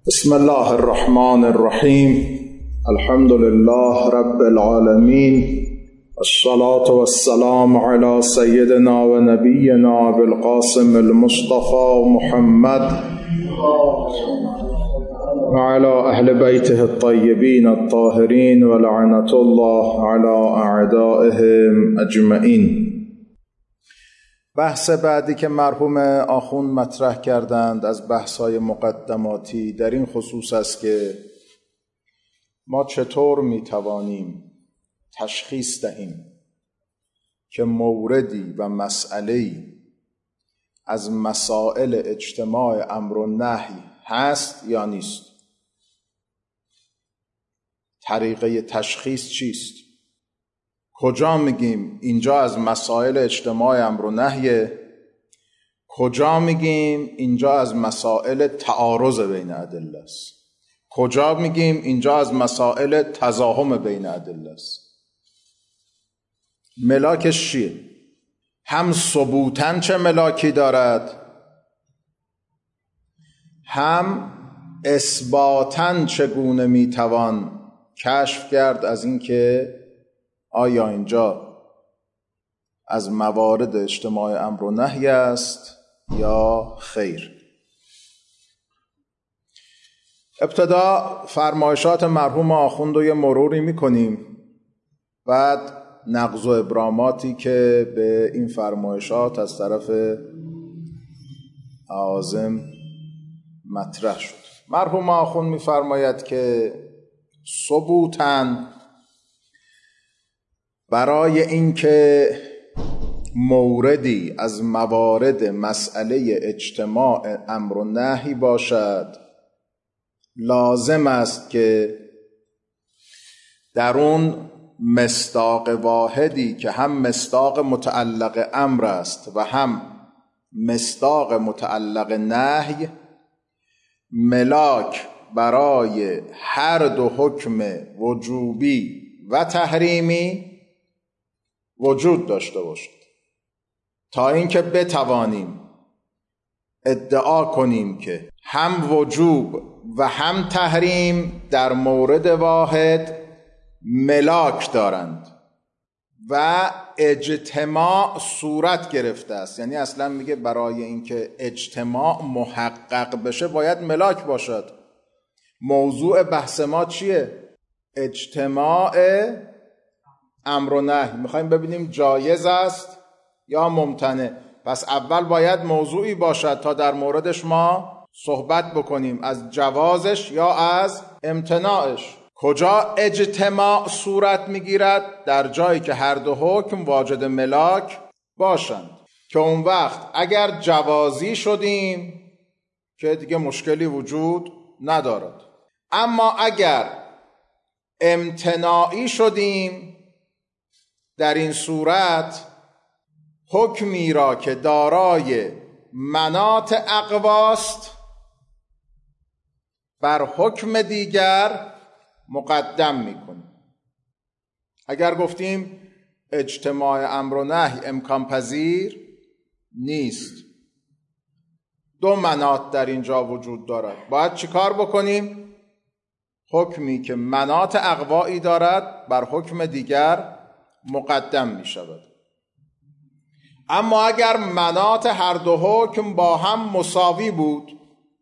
بسم الله الرحمن الرحیم. الحمد لله رب العالمین، الصلاة والسلام على سیدنا و نبینا بالقاسم المصطفى محمد وعلى اهل بیته الطیبین الطاهرین ولعنة الله على اعدائهم اجمعین. بحث بعدی که مرحوم آخوند مطرح کردند از بحث‌های مقدماتی در این خصوص است که ما چطور می‌توانیم تشخیص دهیم که موردی و مسئله‌ای از مسائل اجتماع امر و نهی هست یا نیست. طریقه تشخیص چیست؟ کجا میگیم اینجا از مسائل اجتماع امر و نهیه، کجا میگیم اینجا از مسائل تعارض بین ادله است، کجا میگیم اینجا از مسائل تزاحم بین ادله است. ملاکش چیه؟ هم ثبوتاً چه ملاکی دارد، هم اثباتاً چگونه میتوان کشف کرد از این که آیا اینجا از موارد اجتماع امر و نهی است یا خیر. ابتدا فرمایشات مرحوم آخوند رو یه مروری میکنیم، بعد نقض و ابراماتی که به این فرمایشات از طرف عازم مطرح شد. مرحوم آخوند میفرماید که ثبوتاً برای اینکه موردی از موارد مسئله اجتماع امر و نهی باشد، لازم است که در اون مصداق واحدی که هم مصداق متعلق امر است و هم مصداق متعلق نهی، ملاک برای هر دو حکم وجوبی و تحریمی وجود داشته باشد، تا اینکه بتوانیم ادعا کنیم که هم وجوب و هم تحریم در مورد واحد ملاک دارند و اجتماع صورت گرفته است. یعنی اصلا میگه برای اینکه اجتماع محقق بشه باید ملاک باشد. موضوع بحث ما چیه؟ اجتماع امر و نهی. میخوایم ببینیم جایز است یا ممتنع. پس اول باید موضوعی باشد تا در موردش ما صحبت بکنیم، از جوازش یا از امتناعش. کجا اجتماع صورت میگیرد؟ در جایی که هر دو حکم واجد ملاک باشند، که اون وقت اگر جوازی شدیم که دیگه مشکلی وجود ندارد. اما اگر امتناعی شدیم، در این صورت حکمی را که دارای مناط اقواست بر حکم دیگر مقدم میکنیم. اگر گفتیم اجتماع امر و نهی امکان پذیر نیست، دو مناط در اینجا وجود دارد، باید چیکار بکنیم؟ حکمی که مناط اقوایی دارد بر حکم دیگر مقدم می شود. اما اگر مناط هر دو حکم با هم مساوی بود،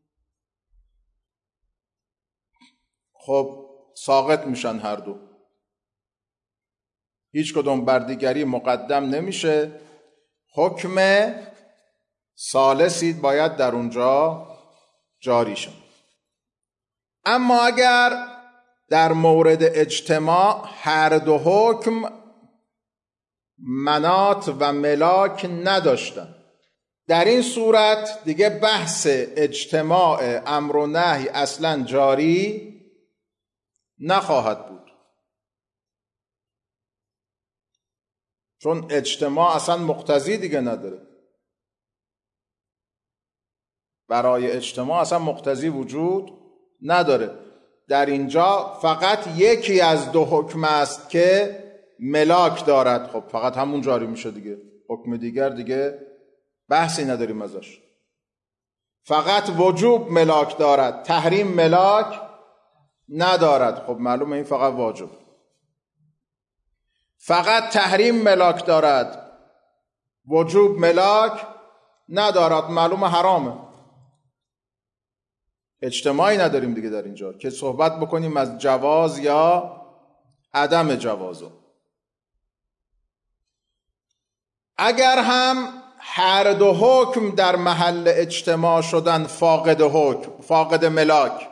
خب ساقط میشن هر دو، هیچ کدوم بر دیگری مقدم نمیشه، حکم ثالثی باید در اونجا جاری شد. اما اگر در مورد اجتماع هر دو حکم مناط و ملاک نداشتن، در این صورت دیگه بحث اجتماع امر و نهی اصلا جاری نخواهد بود، چون اجتماع اصلا مقتضی دیگه نداره. برای اجتماع اصلا مقتضی وجود نداره. در اینجا فقط یکی از دو حکم است که ملاک دارد، خب فقط همون جاری میشه دیگه، حکم دیگر دیگه بحثی نداریم ازش. فقط وجوب ملاک دارد، تحریم ملاک ندارد. خب معلومه این فقط واجب. فقط تحریم ملاک دارد، وجوب ملاک ندارد، معلومه حرامه. اجتماعی نداریم دیگه در اینجا که صحبت بکنیم از جواز یا عدم جوازو. اگر هم هر دو حکم در محل اجتماع شدن فاقد حکم، فاقد ملاک،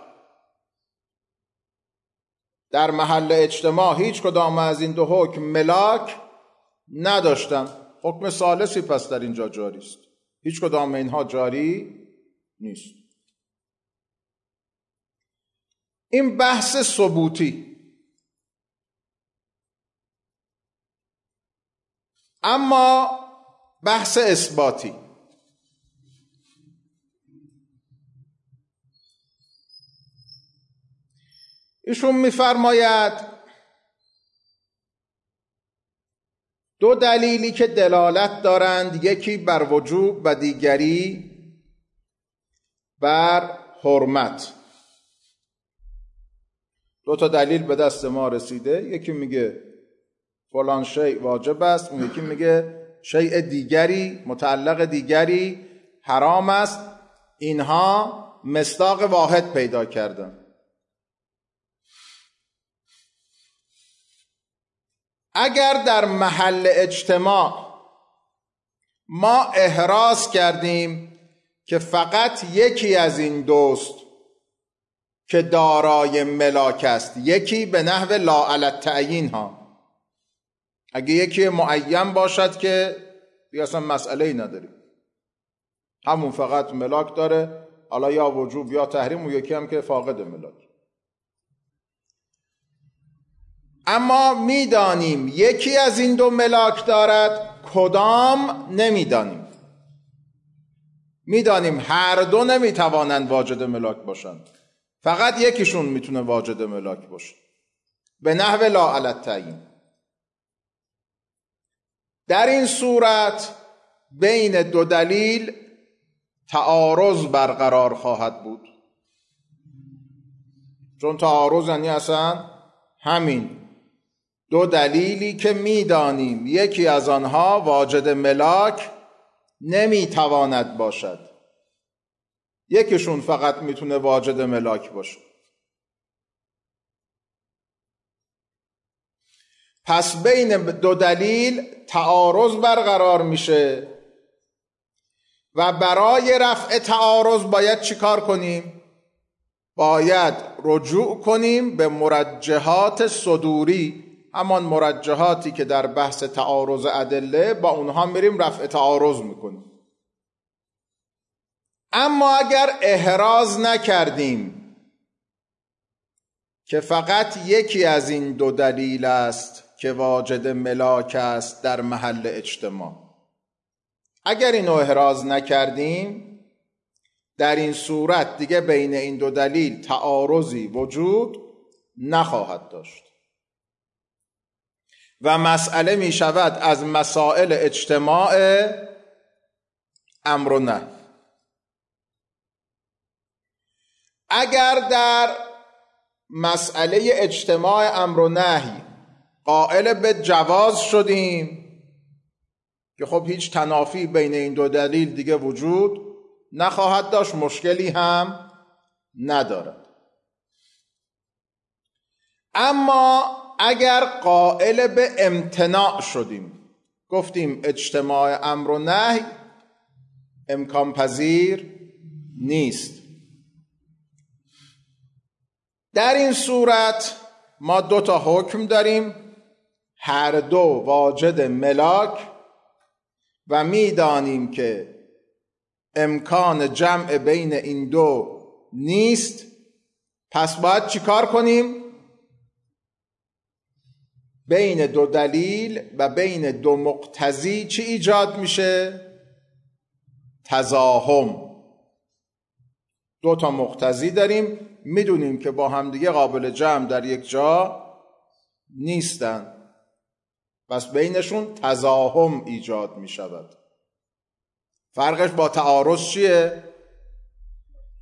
در محل اجتماع هیچ کدام از این دو حکم ملاک نداشتن، حکم ثالثی پس در اینجا جاری است. هیچ کدام اینها جاری نیست. این بحث ثبوتی. اما بحث اثباتی. ایشون می‌فرماید دو دلیلی که دلالت دارند، یکی بر وجوب و دیگری بر حرمت. دو تا دلیل به دست ما رسیده، یکی میگه فلان شیء واجب است، اون یکی میگه شیء دیگری، متعلق دیگری حرام است. اینها مصداق واحد پیدا کردن. اگر در محل اجتماع ما احراز کردیم که فقط یکی از این دوست که دارای ملاک است، یکی به نحو لا علی التعیین ها، اگه یکی معین باشد که دیگه اصلا مسئله‌ای نداریم، همون فقط ملاک داره، حالا یا وجوب یا تحریم، و یکی هم که فاقد ملاک. اما میدانیم یکی از این دو ملاک دارد، کدام نمیدانیم. میدانیم هر دو نمیتوانند واجد ملاک باشند، فقط یکیشون میتونه واجد ملاک باشه به نحو لا علی التعیین. در این صورت بین دو دلیل تعارض برقرار خواهد بود، چون تعارض یعنی اصلا همین دو دلیلی که میدانیم یکی از آنها واجد ملاک نمیتواند باشد، یکیشون فقط میتونه واجد ملاک باشه. پس بین دو دلیل تعارض برقرار میشه و برای رفع تعارض باید چیکار کنیم؟ باید رجوع کنیم به مرجحات صدوری، همان مرجحاتی که در بحث تعارض ادله با اونها میریم رفع تعارض میکنیم. اما اگر احراز نکردیم که فقط یکی از این دو دلیل است که واجد ملاک است در محل اجتماع، اگر اینو احراز نکردیم، در این صورت دیگه بین این دو دلیل تعارضی وجود نخواهد داشت و مسئله می شود از مسائل اجتماع امر و نهی. اگر در مسئله اجتماع امر و نهی قائل به جواز شدیم که خب هیچ تنافی بین این دو دلیل دیگه وجود نخواهد داشت، مشکلی هم ندارد. اما اگر قائل به امتناع شدیم، گفتیم اجتماع امر و نهی امکان پذیر نیست، در این صورت ما دو تا حکم داریم، هر دو واجد ملاک و میدانیم که امکان جمع بین این دو نیست. پس باید چی کار کنیم؟ بین دو دلیل و بین دو مقتضی چی ایجاد میشه؟ تزاحم. دو تا مقتضی داریم، میدونیم که با همدیگه قابل جمع در یک جا نیستن، پس بینشون تزاحم ایجاد می شود. فرقش با تعارض چیه؟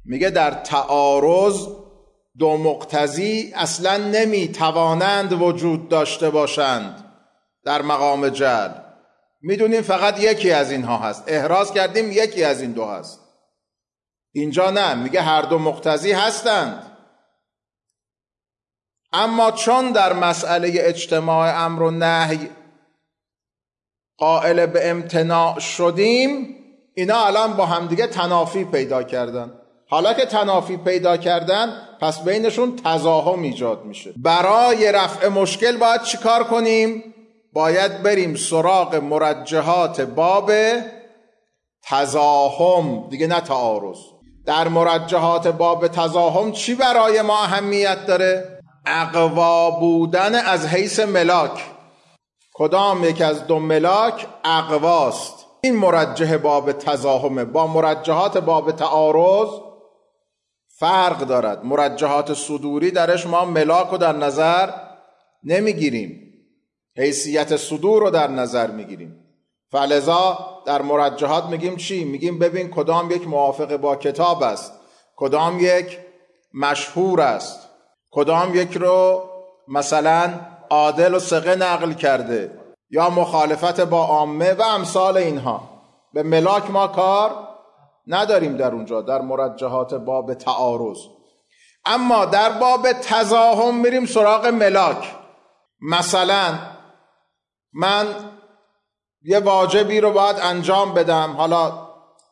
میگه در تعارض دو مقتضی اصلا نمیتوانند وجود داشته باشند در مقام جعل. میدونیم فقط یکی از اینها هست، احراز کردیم یکی از این دو هست. اینجا نه، میگه هر دو مقتضی هستند، اما چون در مسئله اجتماع امر و نهی قائل به امتناع شدیم، اینا الان با همدیگه تنافی پیدا کردن. حالا که تنافی پیدا کردن، پس بینشون تضاهم ایجاد میشه. برای رفع مشکل باید چیکار کنیم؟ باید بریم سراغ مرجحات باب تضاهم دیگه، نه تعارض. در مرجحات باب تضاهم چی برای ما اهمیت داره؟ اقوا بودن از حیث ملاک. کدام یک از دو ملاک اقواست؟ این مرجح باب تضاهمه. با مرجحات باب تعارض فرق دارد. مرجحات صدوری درش ما ملاک رو در نظر نمیگیریم، حیثیت صدور رو در نظر میگیریم. فلذا در مرجحات میگیم چی؟ میگیم ببین کدام یک موافق با کتاب است، کدام یک مشهور است، کدام یک رو مثلا عادل و ثقه نقل کرده یا مخالفت با عامه و امثال اینها. به ملاک ما کار نداریم در اونجا، در مرجحات باب تعارض. اما در باب تضاهم میریم سراغ ملاک. مثلا من یه واجبی رو باید انجام بدم، حالا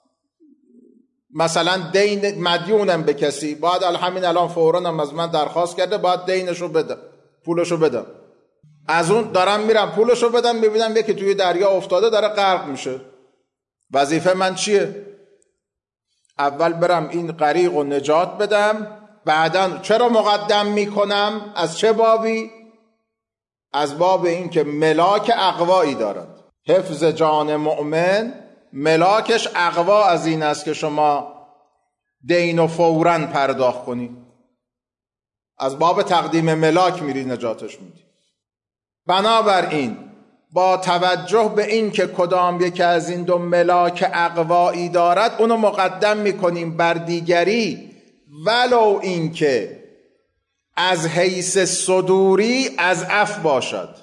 مثلا دین مدیونم به کسی، باید همین الان فوراً هم از من درخواست کرده، باید دینشو بدم، پولشو بدم. از اون دارم میرم پولشو بدم، ببینم یکی توی دریا افتاده داره غرق میشه. وظیفه من چیه؟ اول برم این غریق رو نجات بدم، بعداً چرا مقدم میکنم؟ از چه بابی؟ از باب این که ملاک اقوایی دارد. حفظ جان مؤمن ملاکش اقوا از این است که شما دین و فوراً پرداخت کنی. از باب تقدیم ملاک میری نجاتش میدی. بنابراین با توجه به این که کدام یکی از این دو ملاک اقوایی دارد، اونو مقدم میکنیم بر دیگری، ولو این که از حیث صدوری از اف باشد.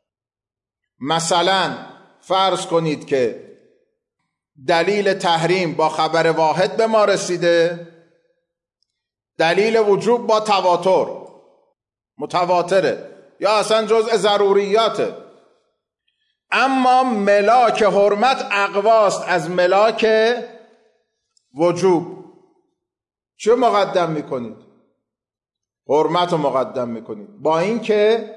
مثلا فرض کنید که دلیل تحریم با خبر واحد به ما رسیده، دلیل وجوب با تواتر متواتره یا اصلا جزء ضروریاته، اما ملاک حرمت اقواست از ملاک وجوب. چه مقدم میکنید؟ حرمت رو مقدم میکنید، با اینکه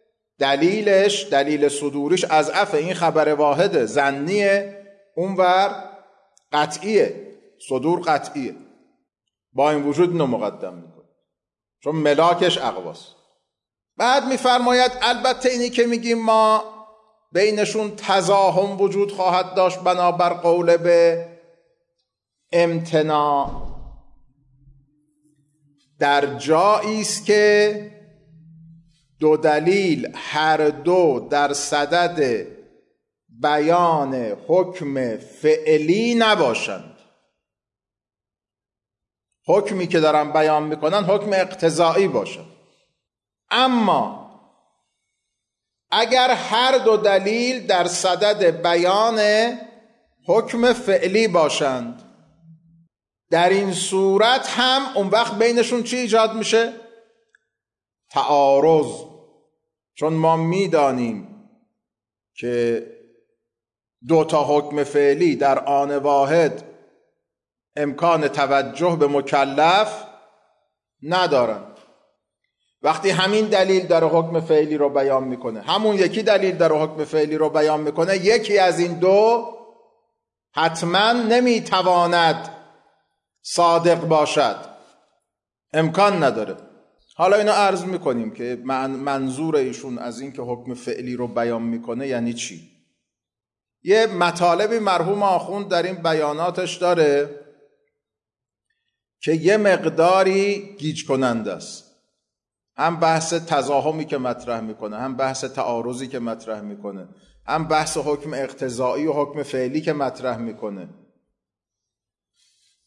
دلیل صدوریش از اف این خبر واحده، ظنیه، اونور قطعیه، صدور قطعیه، با این وجود اینو مقدم میکنید چون ملاکش اقواست. بعد میفرماید البته اینی که میگیم ما بینشون تضاهم وجود خواهد داشت بنابر قول به امتناع، در جایی است که دو دلیل هر دو در صدد بیان حکم فعلی نباشند. حکمی که دارن بیان میکنن حکم اقتضایی باشد. اما اگر هر دو دلیل در صدد بیان حکم فعلی باشند، در این صورت هم اون وقت بینشون چی ایجاد میشه؟ تعارض. چون ما میدانیم که دو تا حکم فعلی در آن واحد امکان توجه به مکلف ندارند. وقتی همین دلیل در حکم فعلی رو بیان میکنه، همون یکی دلیل در حکم فعلی رو بیان میکنه، یکی از این دو حتما نمیتواند صادق باشد، امکان نداره. حالا اینو عرض میکنیم که منظور ایشون از این که حکم فعلی رو بیان میکنه یعنی چی. یه مطالبی مرحوم آخوند در این بیاناتش داره که یه مقداری گیج کننده است. هم بحث تضاهمی که مطرح میکنه، هم بحث تعارضی که مطرح میکنه، هم بحث حکم اقتضایی و حکم فعلی که مطرح میکنه.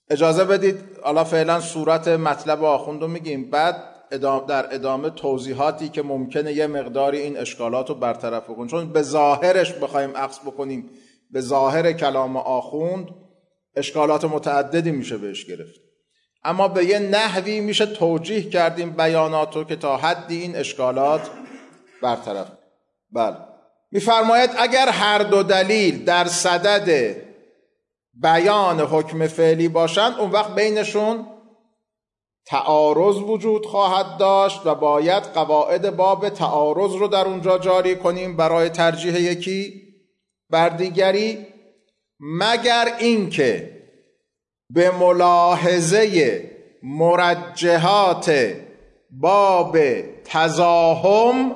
اجازه بدید حالا فعلا صورت مطلب آخوند رو میگیم، بعد در ادامه توضیحاتی که ممکنه یه مقداری این اشکالات رو برطرف کنیم، چون به ظاهرش بخوایم اخذ بکنیم، به ظاهر کلام آخوند اشکالات متعددی میشه بهش گرفت، اما به یه نحوی میشه توجیه کردیم بیاناتو که تا حدی این اشکالات برطرف. بله، میفرماید اگر هر دو دلیل در صدد بیان حکم فعلی باشند، اون وقت بینشون تعارض وجود خواهد داشت و باید قواعد باب تعارض رو در اونجا جاری کنیم برای ترجیح یکی بر دیگری، مگر اینکه به ملاحظه مرجحات باب تزاحم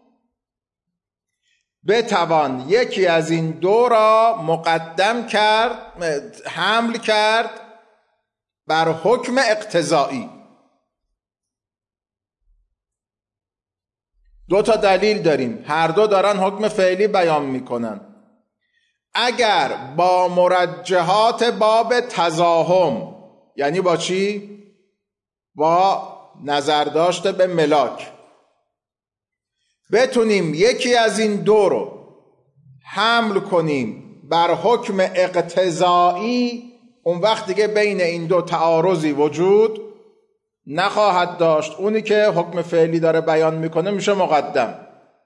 بتوان یکی از این دو را مقدم کرد، حمل کرد بر حکم اقتضایی. دو تا دلیل داریم، هر دو دارن حکم فعلی بیان میکنن. اگر با مرجحات باب تزاحم، یعنی با چی؟ با نظر داشته به ملاک، بتونیم یکی از این دو رو حمل کنیم بر حکم اقتضایی، اون وقت دیگه بین این دو تعارضی وجود نخواهد داشت، اونی که حکم فعلی داره بیان میکنه میشه مقدم.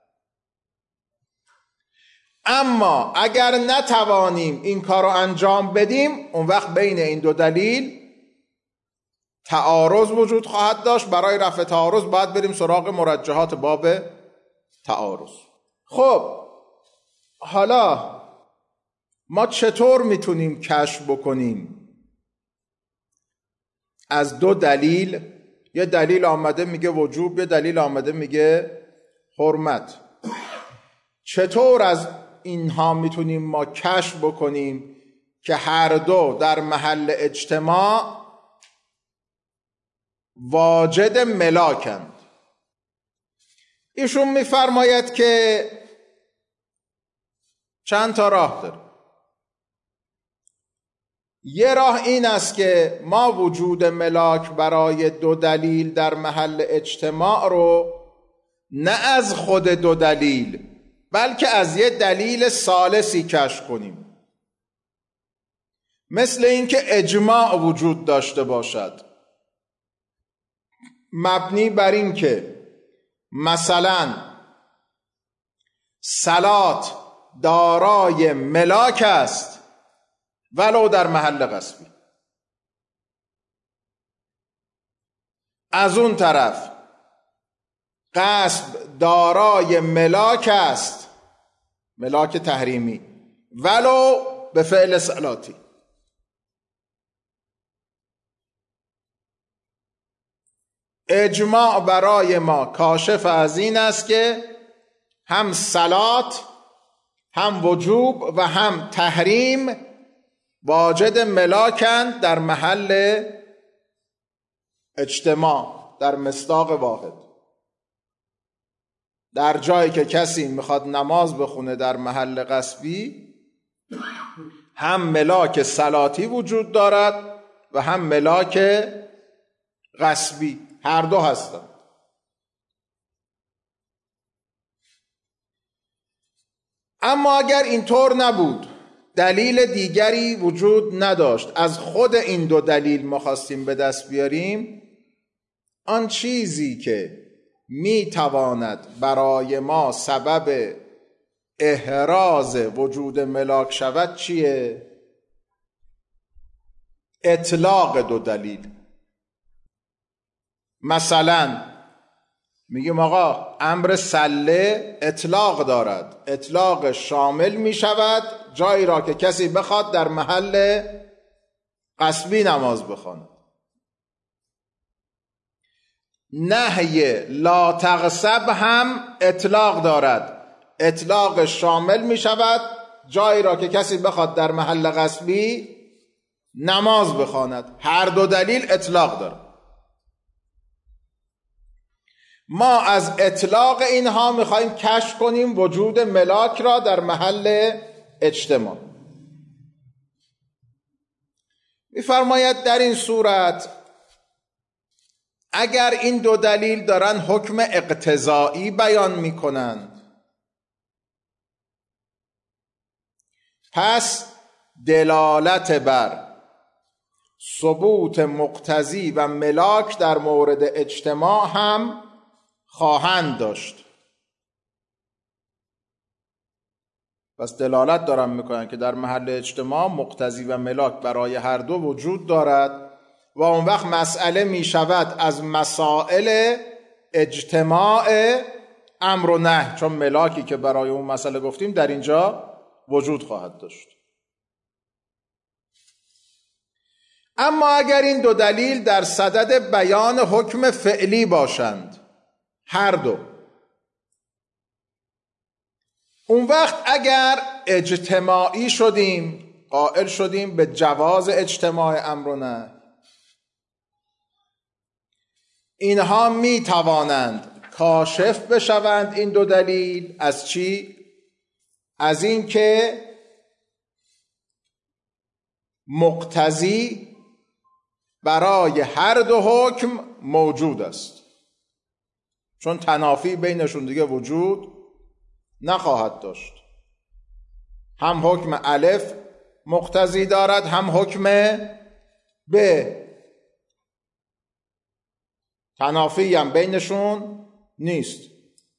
اما اگر نتوانیم این کار رو انجام بدیم، اون وقت بین این دو دلیل تعارض وجود خواهد داشت. برای رفع تعارض باید بریم سراغ مرجحات باب تعارض. خب حالا ما چطور میتونیم کشف بکنیم از دو دلیل، یه دلیل آمده میگه وجوب، یه دلیل آمده میگه حرمت، چطور از اینها میتونیم ما کشف بکنیم که هر دو در محل اجتماع واجد ملاکند؟ ایشون میفرماید که چند تا راه داره. یه راه این است که ما وجود ملاک برای دو دلیل در محل اجتماع رو نه از خود دو دلیل بلکه از یه دلیل ثالثی کشف کنیم، مثل اینکه اجماع وجود داشته باشد مبنی بر این که مثلا صلات دارای ملاک است ولو در محل غصبی، از اون طرف غصب دارای ملاک است، ملاک تحریمی، ولو به فعل صلاتی. اجماع برای ما کاشف از این است که هم صلات، هم وجوب و هم تحریم واجد ملاکند در محل اجتماع، در مصداق واحد. در جایی که کسی میخواد نماز بخونه در محل غصبی، هم ملاک صلاتی وجود دارد و هم ملاک غصبی، هر دو هستند. اما اگر اینطور نبود، دلیل دیگری وجود نداشت، از خود این دو دلیل ما خواستیم به دست بیاریم، آن چیزی که میتواند برای ما سبب احراز وجود ملاک شود چیه؟ اطلاق دو دلیل. مثلا میگیم آقا امر سله اطلاق دارد، اطلاق شامل میشود جایی را که کسی بخواد در محل غصبی نماز بخواند. نهی لا تغصب هم اطلاق دارد، اطلاق شامل میشود جایی را که کسی بخواد در محل غصبی نماز بخواند. هر دو دلیل اطلاق دارد. ما از اطلاق اینها میخوایم کشف کنیم وجود ملاک را در محل اجتماع. می‌فرماید در این صورت اگر این دو دلیل دارن حکم اقتضایی بیان میکنند، پس دلالت بر ثبوت مقتضی و ملاک در مورد اجتماع هم خواهند داشت. پس دلالت دارن میکنن که در محل اجتماع مقتضی و ملاک برای هر دو وجود دارد و اون وقت مسئله میشود از مسائل اجتماع امر و نهی، چون ملاکی که برای اون مسئله گفتیم در اینجا وجود خواهد داشت. اما اگر این دو دلیل در صدد بیان حکم فعلی باشند، هر دو، اون وقت اگر اجتماعی شدیم، قائل شدیم به جواز اجتماع امر و نهی، اینها می توانند کاشف بشوند این دو دلیل از چی؟ از این که مقتضی برای هر دو حکم موجود است، چون تنافی بینشون دیگه وجود نخواهد داشت. هم حکم الف مقتضی دارد، هم حکم ب، تنافی هم بینشون نیست.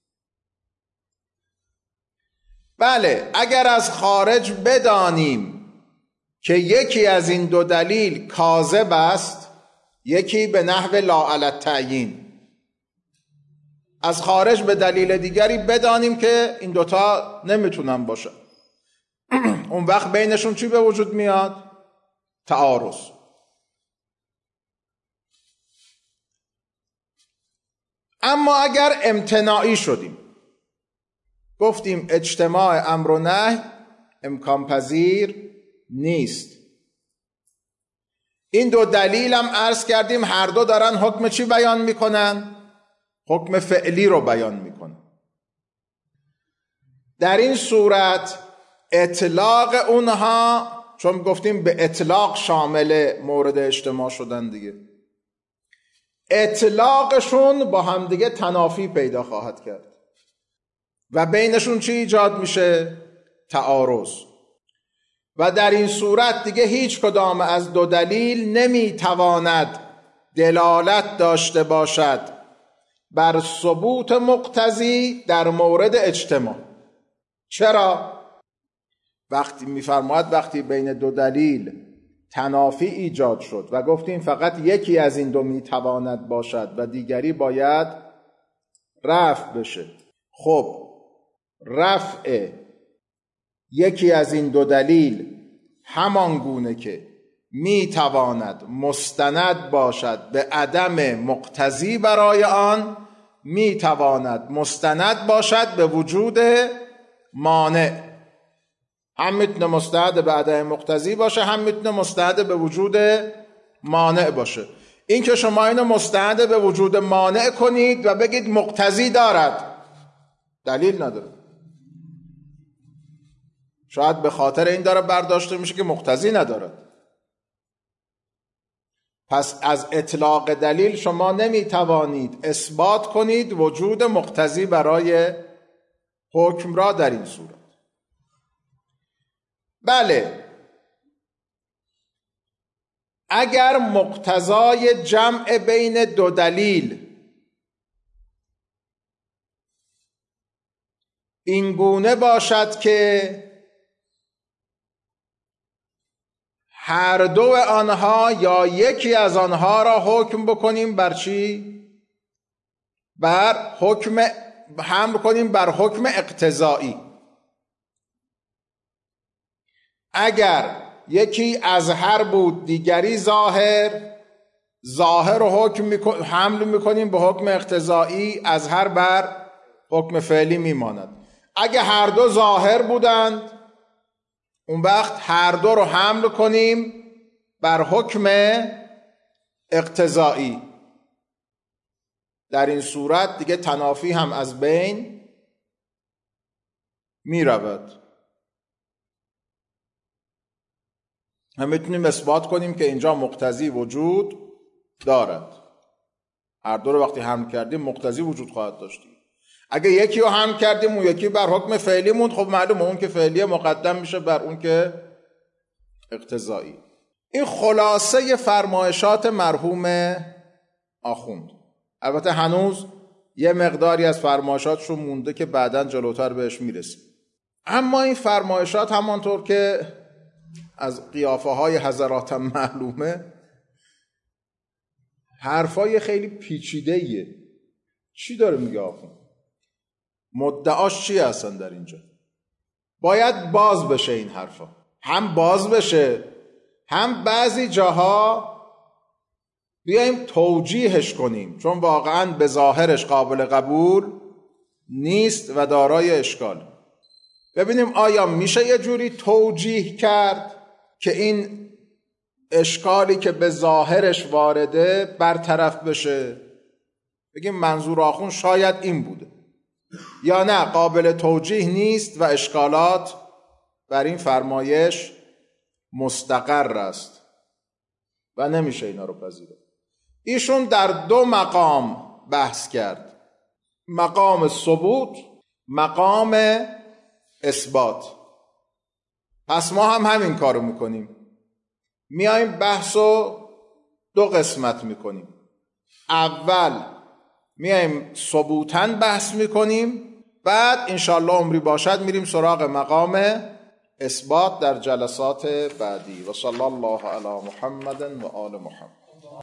بله، اگر از خارج بدانیم که یکی از این دو دلیل کاذب است، یکی به نحو لا علی التعیین، از خارج به دلیل دیگری بدانیم که این دوتا نمیتونن باشه، اون وقت بینشون چی به وجود میاد؟ تعارض. اما اگر امتناعی شدیم، گفتیم اجتماع امر و نهی امکان پذیر نیست، این دو دلیل هم عرض کردیم هر دو دارن حکم چی بیان میکنن؟ حکم فعلی رو بیان میکنن. در این صورت اطلاق اونها، چون گفتیم به اطلاق شامل مورد اجتماع شدن دیگه، اطلاقشون با هم دیگه تنافی پیدا خواهد کرد و بینشون چی ایجاد میشه؟ تعارض. و در این صورت دیگه هیچ کدام از دو دلیل نمیتواند دلالت داشته باشد بر ثبوت مقتضی در مورد اجتماع. چرا؟ وقتی میفرماید وقتی بین دو دلیل تنافی ایجاد شد و گفتیم فقط یکی از این دو میتواند باشد و دیگری باید رفع بشه، خب رفع یکی از این دو دلیل همان گونه که میتواند مستند باشد به عدم مقتضی برای آن، میتواند مستند باشد به وجود مانع. هم میتونه مستند به عدم مقتضی باشه، هم میتونه مستند به وجود مانع باشه. این که شما اینو مستند به وجود مانع کنید و بگید مقتضی دارد، دلیل نداره. شاید به خاطر این داره برداشته میشه که مقتضی ندارد. پس از اطلاق دلیل شما نمیتوانید اثبات کنید وجود مقتضی برای حکم را در این صورت. بله، اگر مقتضای جمع بین دو دلیل این گونه باشد که هر دو آنها یا یکی از آنها را حکم بکنیم بر چی؟ بر حکم، حمل کنیم بر حکم اقتضایی. اگر یکی اظهر بود دیگری ظاهر، ظاهر رو حمل میکنیم به حکم اقتضایی، اظهر بر حکم فعلی میماند. اگه هر دو ظاهر بودند، اون وقت هر دو رو حمل کنیم بر حکم اقتضایی. در این صورت دیگه تنافی هم از بین می رود. هم میتونیم اثبات کنیم که اینجا مقتضی وجود دارد. هر دو رو وقتی حمل کردیم مقتضی وجود خواهد داشتیم. اگه یکی رو حمل کردیم اون یکی بر حکم فعلی موند، خب معلومه اون که فعلیه مقدم میشه بر اون که اقتضایی. این خلاصه فرمایشات مرحوم آخوند. البته هنوز یه مقداری از فرمایشاتشون مونده که بعداً جلوتر بهش میرسیم. اما این فرمایشات همانطور که از قیافه های حضرات معلومه حرفای خیلی پیچیده‌ایه. چی داره میگه آخوند؟ مدعاش چی هستن در اینجا؟ باید باز بشه این حرفا، هم باز بشه هم بعضی جاها بیایم توجیهش کنیم، چون واقعا به ظاهرش قابل قبول نیست و دارای اشکال. ببینیم آیا میشه یه جوری توجیه کرد که این اشکالی که به ظاهرش وارده برطرف بشه. بگیم منظور آخوند شاید این بوده، یا نه قابل توجیه نیست و اشکالات بر این فرمایش مستقر است و نمیشه اینا رو پذیرفت. ایشون در دو مقام بحث کرد، مقام ثبوت، مقام اثبات. پس ما هم همین کارو میکنیم، میایم بحثو دو قسمت میکنیم. اول میایم ثبوتاً بحث میکنیم، بعد انشالله عمری باشد میریم سراغ مقام اثبات در جلسات بعدی. و صلی الله علی محمد و آل محمد.